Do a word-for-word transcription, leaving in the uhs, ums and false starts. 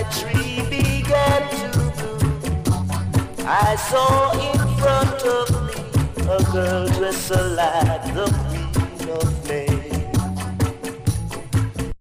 tree began to bloom, I saw in front of me a girl dressed like the Queen of May.